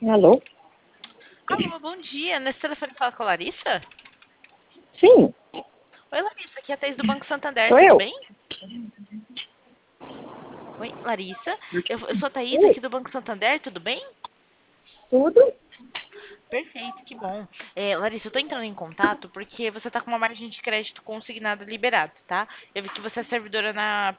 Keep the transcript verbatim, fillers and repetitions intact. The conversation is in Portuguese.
Alô? Alô, bom dia. Nesse telefone fala com a Larissa? Sim, Oi, Larissa. Aqui é a Thaís do Banco Santander, sou tudo eu. bem? Oi, Larissa. Eu, eu sou a Thaís Oi, aqui do Banco Santander, tudo bem? tudo? Perfeito, que bom. É, Larissa, eu tô entrando em contato porque você tá com uma margem de crédito consignada liberada, tá? Eu vi que você é servidora na